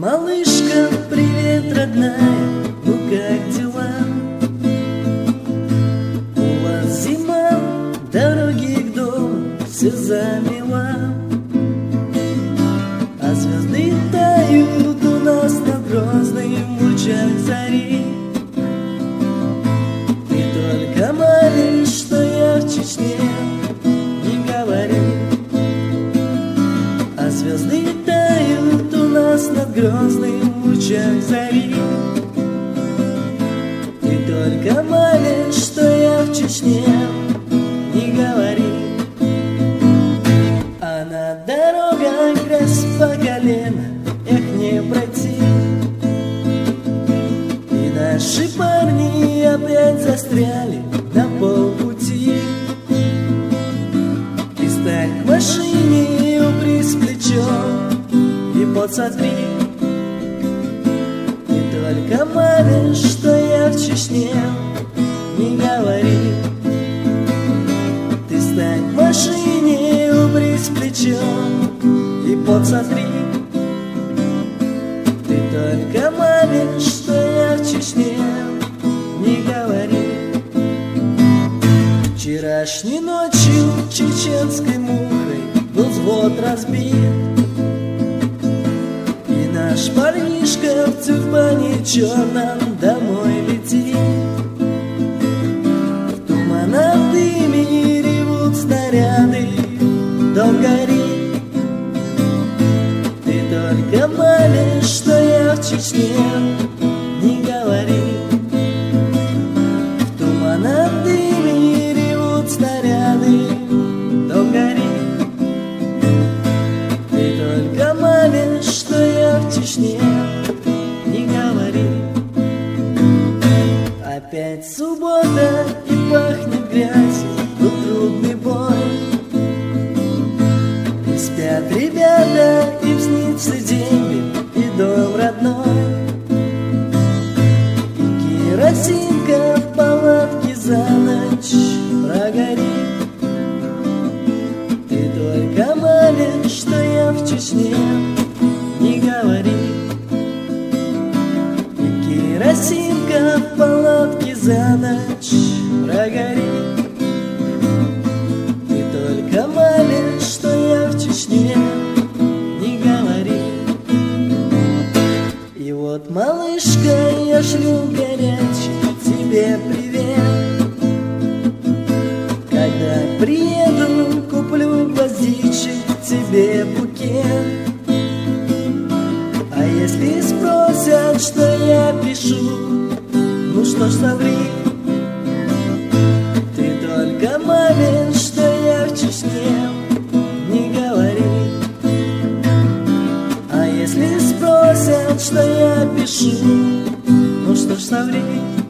малышка, привет, родная, ну как дела? У вас зима, дороги к дому все замела, а звезды тают у нас над Грозным в лучах зари. Ты только молись, что я в Чечне, не говори. А звезды тают у нас над Грозным в лучах зари. Ты только молись, что я в Чечне, не говори. А на дорогах грязь по колено, эх, не пройти. И наши парни опять застряли на полпути. Ты стань к машине, упрись плечом и подсотри. Ты только молись, что я в Чечне, не говори. Ты стань к машине, упрись плечом и подсотри. Ты только молись, что я в Чечне, не говори. Вчерашней ночью чеченской мухой был взвод разбит, и наш парнишка в тюрбане черном домой летит. В туманном дыме ревут снаряды, дом горит. Ты только молись, что я в Чечне, не говори. В туманном дыме ревут снаряды, дом горит. Ты только молись, что я в Чечне, не говори. Опять суббота и пахнет грязью, был трудный бой. И спят ребята, им снится деньги и дом родной. И керосинка в палатке за ночь прогорит. Ты только молись, что я в Чечне, не говори. И керосинка в палатке за ночь прогорит. Ты только молись, что я в Чечне, не говори. И вот, малышка, я шлю горячий тебе привет. Когда приеду, куплю гвоздичек тебе букет. А если спросят, что я пишу, ну что ж, соври. Ты только молись, что я в Чечне, не говори. А если спросят, что я пишу, ну что ж, соври.